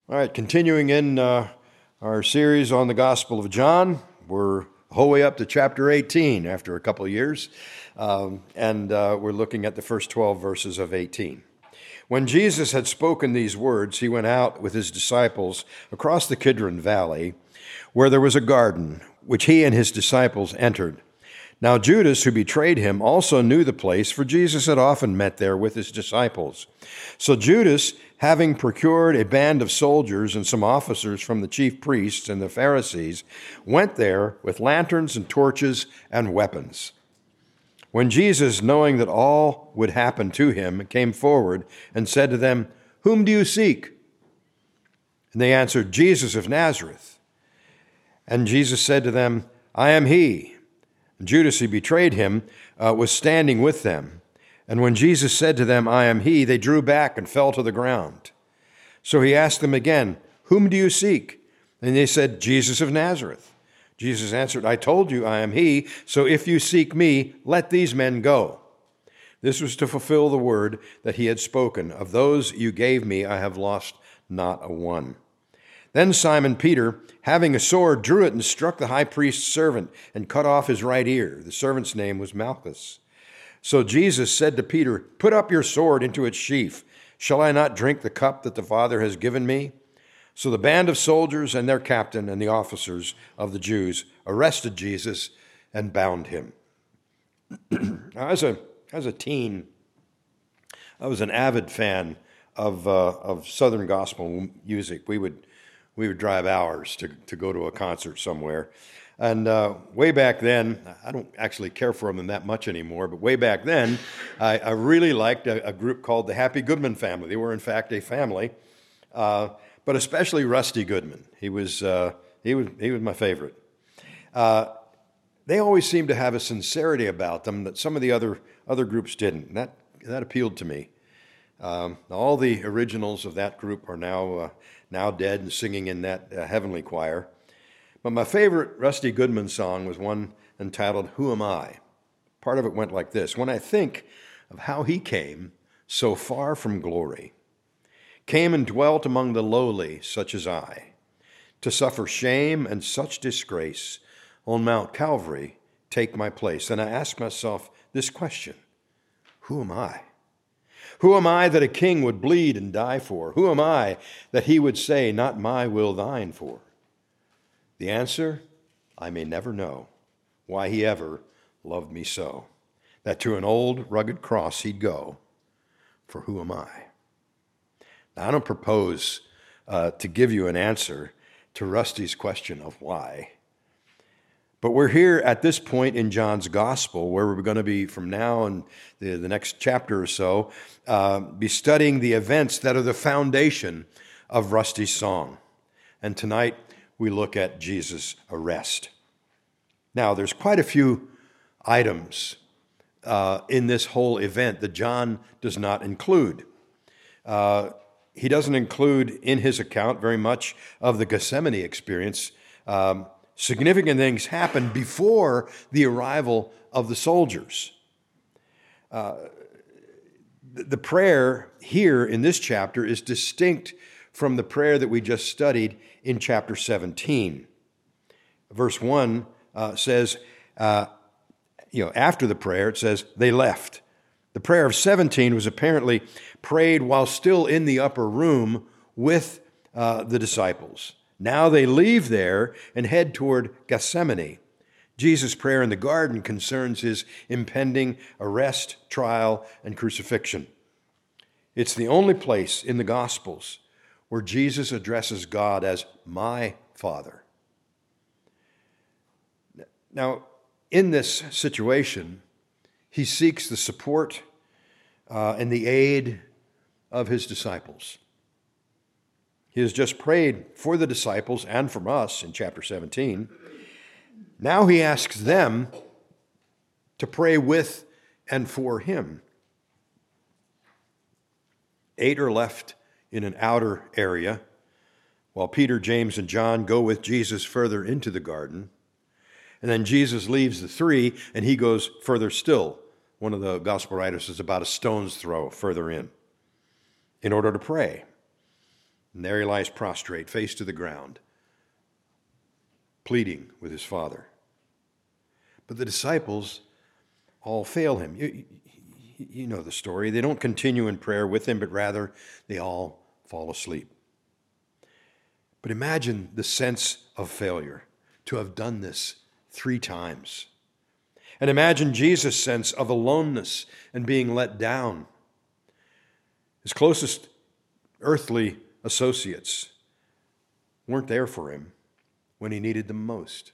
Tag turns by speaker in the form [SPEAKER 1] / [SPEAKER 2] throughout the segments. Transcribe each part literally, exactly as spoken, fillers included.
[SPEAKER 1] All right, continuing in uh, our series on the Gospel of John, we're the whole way up to chapter eighteen after a couple of years, um, and uh, we're looking at the first twelve verses of eighteen. When Jesus had spoken these words, he went out with his disciples across the Kidron Valley, where there was a garden, which he and his disciples entered. Now Judas, who betrayed him, also knew the place, for Jesus had often met there with his disciples. So Judas, having procured a band of soldiers and some officers from the chief priests and the Pharisees, went there with lanterns and torches and weapons. When Jesus, knowing that all would happen to him, came forward and said to them, "Whom do you seek?" And they answered, "Jesus of Nazareth." And Jesus said to them, "I am he." And Judas, who betrayed him, uh, was standing with them. And when Jesus said to them, "I am he," they drew back and fell to the ground. So he asked them again, "Whom do you seek?" And they said, "Jesus of Nazareth." Jesus answered, "I told you I am he, so if you seek me, let these men go." This was to fulfill the word that he had spoken, "Of those you gave me, I have lost not a one." Then Simon Peter, having a sword, drew it and struck the high priest's servant and cut off his right ear. The servant's name was Malchus. So Jesus said to Peter, "Put up your sword into its sheath. Shall I not drink the cup that the Father has given me?" So the band of soldiers and their captain and the officers of the Jews arrested Jesus and bound him. Now, as a as a teen, I was an avid fan of uh, of Southern gospel music. We would we would drive hours to to go to a concert somewhere. And uh, way back then, I don't actually care for them that much anymore, but way back then, I, I really liked a, a group called the Happy Goodman Family. They were, in fact, a family, uh, but especially Rusty Goodman. He was uh, he was he was my favorite. Uh, they always seemed to have a sincerity about them that some of the other other groups didn't. And that that appealed to me. Um, all the originals of that group are now uh, now dead and singing in that uh, heavenly choir. But my favorite Rusty Goodman song was one entitled, "Who Am I?" Part of it went like this: "When I think of how he came so far from glory, came and dwelt among the lowly such as I, to suffer shame and such disgrace, on Mount Calvary take my place." And I ask myself this question: who am I? Who am I that a king would bleed and die for? Who am I that he would say, "Not my will, thine" for? The answer, I may never know why he ever loved me so, that to an old rugged cross he'd go, for who am I? Now, I don't propose uh, to give you an answer to Rusty's question of why, but we're here at this point in John's gospel where we're going to be, from now and the, the next chapter or so, uh, be studying the events that are the foundation of Rusty's song. And tonight, we look at Jesus' arrest. Now, there's quite a few items uh, in this whole event that John does not include. Uh, he doesn't include in his account very much of the Gethsemane experience. Um, significant things happened before the arrival of the soldiers. Uh, the prayer here in this chapter is distinct from the prayer that we just studied in chapter seventeen. Verse one uh, says, uh, you know, after the prayer, it says, they left. The prayer of seventeen was apparently prayed while still in the upper room with uh, the disciples. Now they leave there and head toward Gethsemane. Jesus' prayer in the garden concerns his impending arrest, trial, and crucifixion. It's the only place in the Gospels where Jesus addresses God as my Father. Now, in this situation, he seeks the support uh, and the aid of his disciples. He has just prayed for the disciples and from us in chapter seventeen. Now he asks them to pray with and for him. Eight are left in an outer area, while Peter, James, and John go with Jesus further into the garden. And then Jesus leaves the three, and he goes further still. One of the gospel writers is about a stone's throw further in, in order to pray. And there he lies prostrate, face to the ground, pleading with his Father. But the disciples all fail him. You, you know the story. They don't continue in prayer with him, but rather they all fall asleep. But imagine the sense of failure to have done this three times. And imagine Jesus' sense of aloneness and being let down. His closest earthly associates weren't there for him when he needed them most.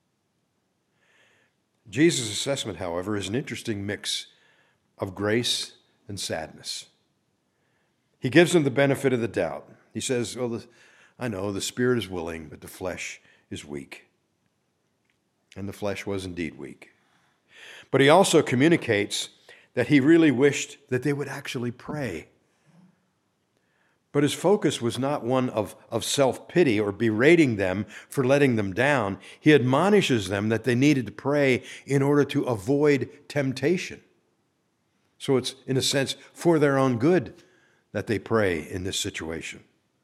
[SPEAKER 1] Jesus' assessment, however, is an interesting mix of grace and sadness. He gives them the benefit of the doubt. He says, well, the, I know the spirit is willing, but the flesh is weak. And the flesh was indeed weak. But he also communicates that he really wished that they would actually pray. But his focus was not one of, of self-pity or berating them for letting them down. He admonishes them that they needed to pray in order to avoid temptation. So it's, in a sense, for their own good that they pray in this situation.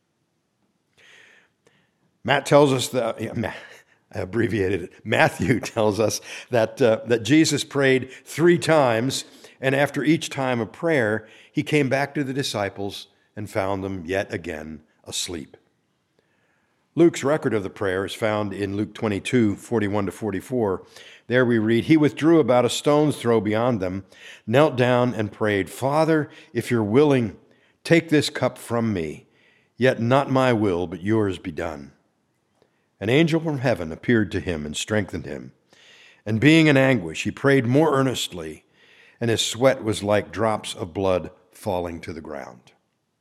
[SPEAKER 1] Matt tells us that, yeah, I abbreviated it, Matthew tells us that, uh, that Jesus prayed three times, and after each time of prayer, he came back to the disciples and found them yet again asleep. Luke's record of the prayer is found in Luke twenty-two, forty-one to forty-four. There we read, he withdrew about a stone's throw beyond them, knelt down and prayed, Father, if you're willing, take this cup from me, yet not my will, but yours be done. An angel from heaven appeared to him and strengthened him. And being in anguish, he prayed more earnestly, and his sweat was like drops of blood falling to the ground.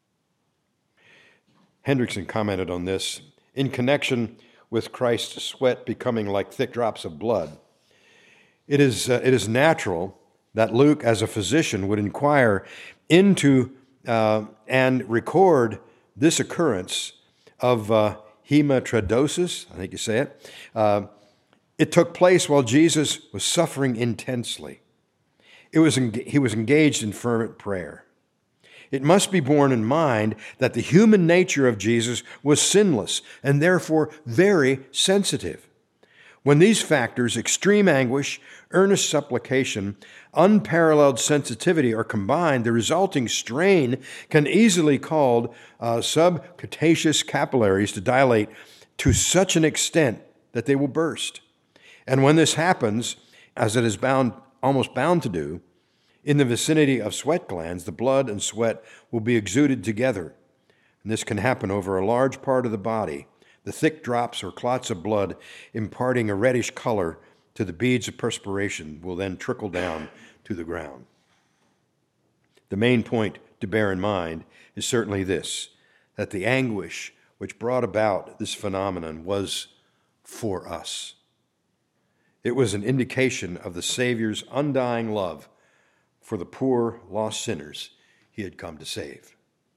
[SPEAKER 1] Hendrickson commented on this in connection with Christ's sweat becoming like thick drops of blood. It is, uh, it is natural that Luke, as a physician, would inquire into uh, and record this occurrence of uh, hematidrosis, I think you say it. Uh, it took place while Jesus was suffering intensely. It was en- he was engaged in fervent prayer. It must be borne in mind that the human nature of Jesus was sinless and therefore very sensitive. When these factors, extreme anguish, earnest supplication, unparalleled sensitivity are combined, the resulting strain can easily cause uh, subcutaneous capillaries to dilate to such an extent that they will burst. And when this happens, as it is bound, almost bound to do, in the vicinity of sweat glands, the blood and sweat will be exuded together. And this can happen over a large part of the body. The thick drops or clots of blood imparting a reddish color to the beads of perspiration will then trickle down to the ground. The main point to bear in mind is certainly this, that the anguish which brought about this phenomenon was for us. It was an indication of the Savior's undying love for the poor, lost sinners he had come to save.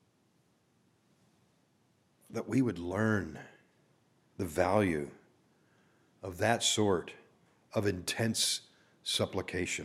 [SPEAKER 1] That we would learn the value of that sort of intense supplication.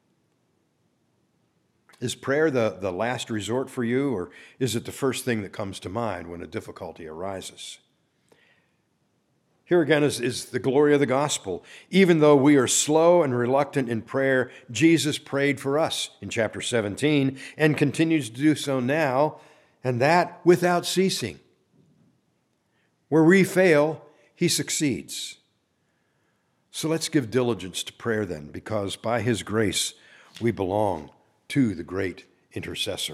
[SPEAKER 1] Is prayer the, the last resort for you, or is it the first thing that comes to mind when a difficulty arises? Here again is, is the glory of the gospel. Even though we are slow and reluctant in prayer, Jesus prayed for us in chapter seventeen and continues to do so now, and that without ceasing. Where we fail, he succeeds. So let's give diligence to prayer then, because by his grace we belong to the great intercessor.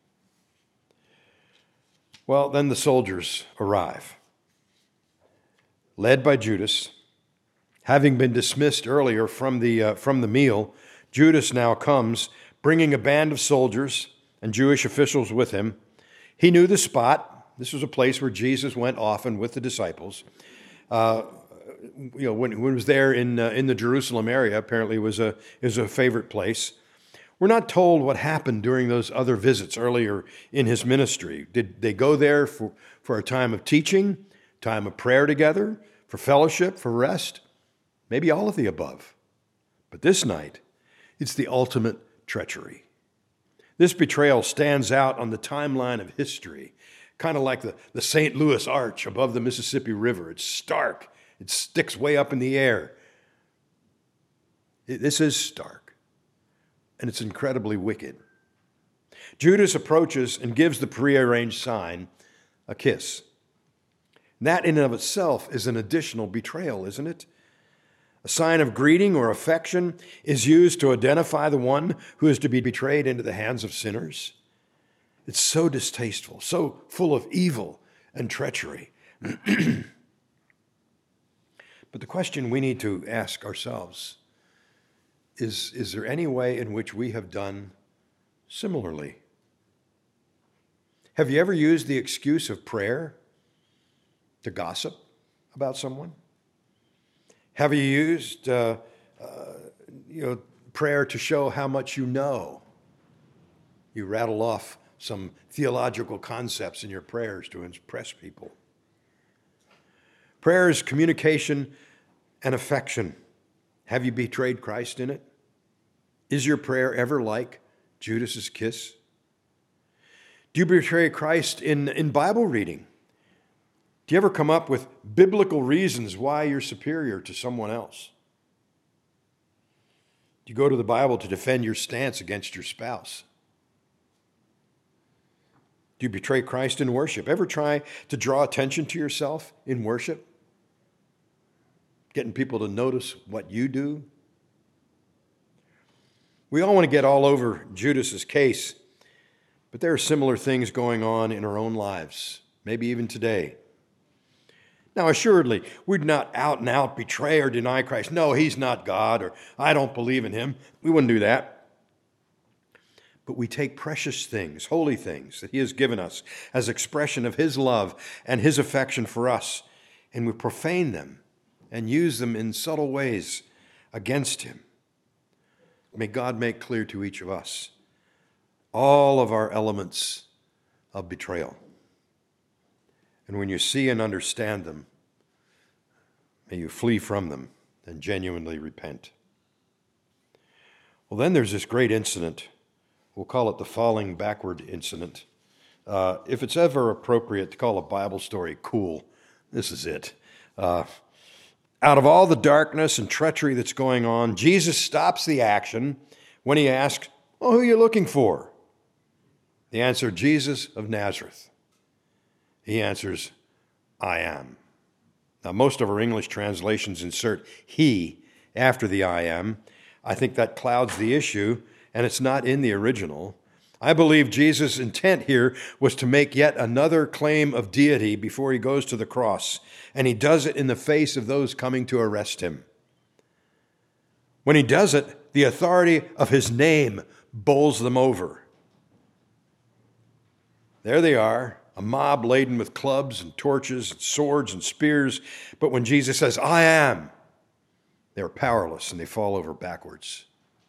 [SPEAKER 1] Well, then the soldiers arrive. Led by Judas, having been dismissed earlier from the, uh, from the meal, Judas now comes, bringing a band of soldiers and Jewish officials with him. He knew the spot. This was a place where Jesus went often with the disciples. Uh, you know, when, when he was there in uh, in the Jerusalem area, apparently it was a is a favorite place. We're not told what happened during those other visits earlier in his ministry. Did they go there for, for a time of teaching, time of prayer together, for fellowship, for rest? Maybe all of the above. But this night, it's the ultimate treachery. This betrayal stands out on the timeline of history kind of like the, the Saint Louis Arch above the Mississippi River. It's stark. It sticks way up in the air. It, this is stark, and it's incredibly wicked. Judas approaches and gives the prearranged sign, a kiss. That in and of itself is an additional betrayal, isn't it? A sign of greeting or affection is used to identify the one who is to be betrayed into the hands of sinners. It's so distasteful, so full of evil and treachery. But the question we need to ask ourselves is, is there any way in which we have done similarly? Have you ever used the excuse of prayer to gossip about someone? Have you used uh, uh, you know, prayer to show how much you know? You rattle off some theological concepts in your prayers to impress people. Prayer is communication and affection. Have you betrayed Christ in it? Is your prayer ever like Judas's kiss? Do you betray Christ in, in Bible reading? Do you ever come up with biblical reasons why you're superior to someone else? Do you go to the Bible to defend your stance against your spouse? Do you betray Christ in worship? Ever try to draw attention to yourself in worship? Getting people to notice what you do? We all want to get all over Judas's case, but there are similar things going on in our own lives, maybe even today. Now, assuredly, we'd not out and out betray or deny Christ. No, he's not God, or I don't believe in him. We wouldn't do that. But we take precious things, holy things that he has given us as expression of his love and his affection for us, and we profane them and use them in subtle ways against him. May God make clear to each of us all of our elements of betrayal. And when you see and understand them, may you flee from them and genuinely repent. Well, then there's this great incident. We'll call it the falling backward incident. Uh, if it's ever appropriate to call a Bible story cool, this is it. Uh, out of all the darkness and treachery that's going on, Jesus stops the action when he asks, "Oh, who are you looking for?" The answer, Jesus of Nazareth. He answers, "I am." Now, most of our English translations insert he after the I am. I think that clouds the issue, and it's not in the original. I believe Jesus' intent here was to make yet another claim of deity before he goes to the cross, and he does it in the face of those coming to arrest him. When he does it, the authority of his name bowls them over. There they are, a mob laden with clubs and torches and swords and spears. But when Jesus says, "I am," they're powerless and they fall over backwards.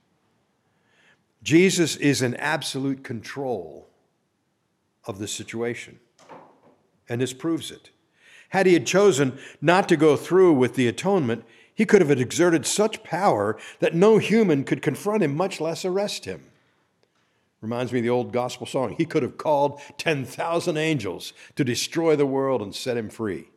[SPEAKER 1] Jesus is in absolute control of the situation, and this proves it. Had he had chosen not to go through with the atonement, he could have exerted such power that no human could confront him, much less arrest him. Reminds me of the old gospel song. He could have called ten thousand angels to destroy the world and set him free.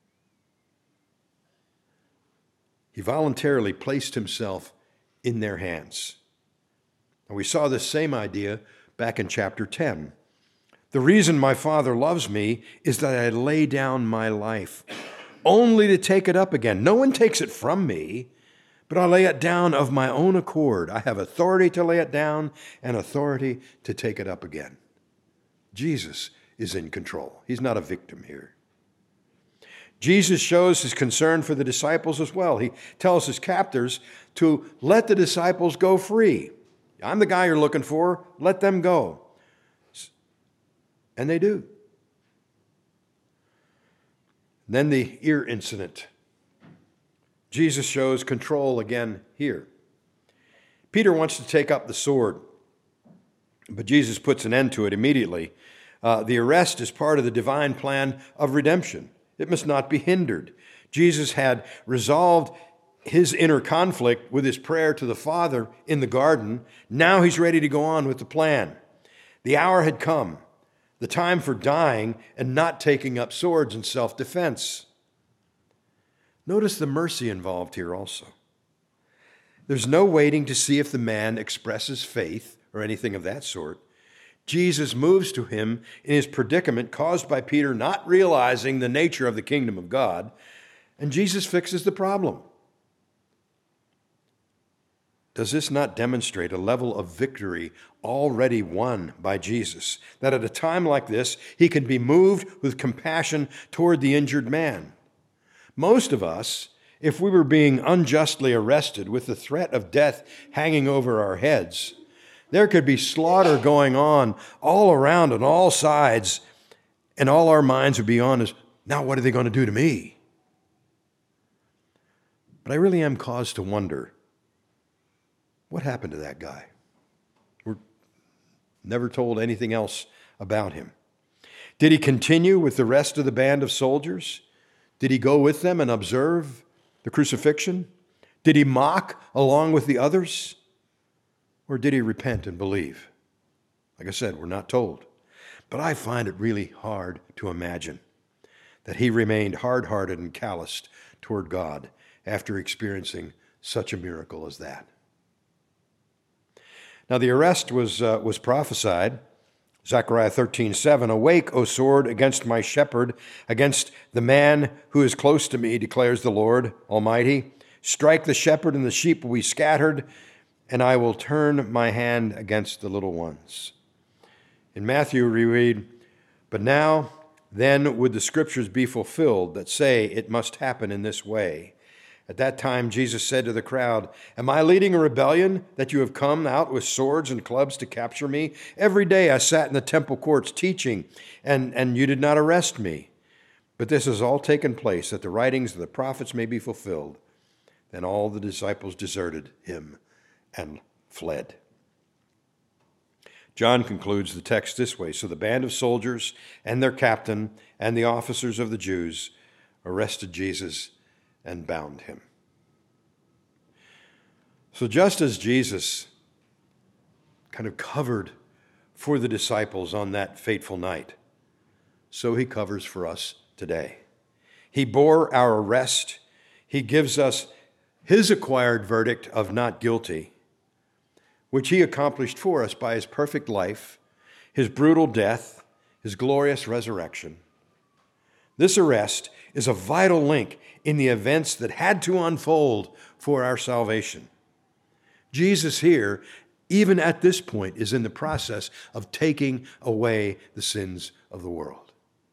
[SPEAKER 1] He voluntarily placed himself in their hands. And we saw this same idea back in chapter ten. The reason my Father loves me is that I lay down my life, only to take it up again. No one takes it from me, but I lay it down of my own accord. I have authority to lay it down and authority to take it up again. Jesus is in control. He's not a victim here. Jesus shows his concern for the disciples as well. He tells his captors to let the disciples go free. I'm the guy you're looking for. Let them go. And they do. Then the ear incident. Jesus shows control again here. Peter wants to take up the sword, but Jesus puts an end to it immediately. Uh, the arrest is part of the divine plan of redemption. It must not be hindered. Jesus had resolved his inner conflict with his prayer to the Father in the garden. Now he's ready to go on with the plan. The hour had come. the time for dying and not taking up swords in self-defense. Notice the mercy involved here also. There's no waiting to see if the man expresses faith or anything of that sort. Jesus moves to him in his predicament caused by Peter not realizing the nature of the kingdom of God, and Jesus fixes the problem. Does this not demonstrate a level of victory already won by Jesus, that at a time like this, he can be moved with compassion toward the injured man? Most of us, if we were being unjustly arrested with the threat of death hanging over our heads, there could be slaughter going on all around on all sides, and all our minds would be on is, now what are they going to do to me? But I really am caused to wonder, what happened to that guy? We're never told anything else about him. Did he continue with the rest of the band of soldiers? Did he go with them and observe the crucifixion? Did he mock along with the others? Or did he repent and believe? Like I said, we're not told. But I find it really hard to imagine that he remained hard-hearted and calloused toward God after experiencing such a miracle as that. Now the arrest was, uh, was prophesied. Zechariah thirteen seven, awake, O sword, against my shepherd, against the man who is close to me, declares the Lord Almighty. Strike the shepherd, and the sheep will be scattered, and I will turn my hand against the little ones. In Matthew we read, but now then would the scriptures be fulfilled that say it must happen in this way. At that time Jesus said to the crowd, am I leading a rebellion that you have come out with swords and clubs to capture me? Every day I sat in the temple courts teaching, and, and you did not arrest me. But this has all taken place that the writings of the prophets may be fulfilled. Then all the disciples deserted him and fled. John concludes the text this way, so the band of soldiers and their captain and the officers of the Jews arrested Jesus and bound him. So just as Jesus kind of covered for the disciples on that fateful night, so he covers for us today. He bore our arrest. He gives us his acquired verdict of not guilty, which he accomplished for us by his perfect life, his brutal death, his glorious resurrection. This arrest is a vital link in the events that had to unfold for our salvation. Jesus here, even at this point, is in the process of taking away the sins of the world.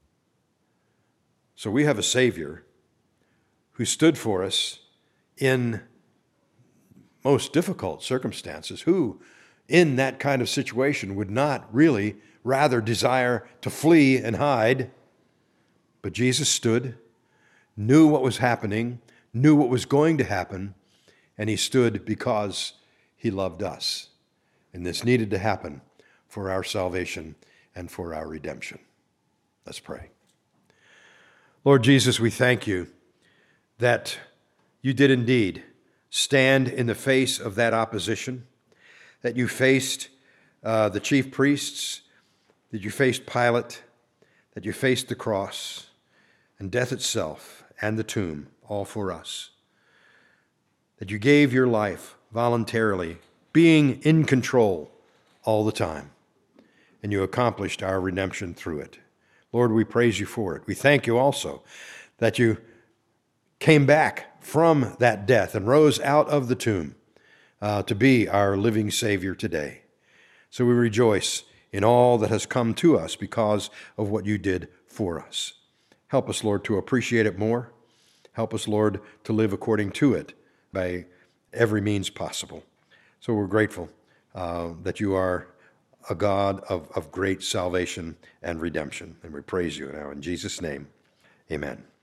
[SPEAKER 1] So we have a Savior who stood for us in most difficult circumstances, who in that kind of situation would not really rather desire to flee and hide. But Jesus stood, knew what was happening, knew what was going to happen, and he stood because he loved us. And this needed to happen for our salvation and for our redemption. Let's pray. Lord Jesus, we thank you that you did indeed stand in the face of that opposition, that you faced uh, the chief priests, that you faced Pilate, that you faced the cross and death itself and the tomb, all for us, that you gave your life voluntarily, being in control all the time, and you accomplished our redemption through it. Lord, we praise you for it. We thank you also that you came back from that death and rose out of the tomb uh, to be our living Savior today. So we rejoice in all that has come to us because of what you did for us. Help us, Lord, to appreciate it more. Help us, Lord, to live according to it by every means possible. So we're grateful uh, that you are a God of, of great salvation and redemption. And we praise you now in Jesus' name. Amen.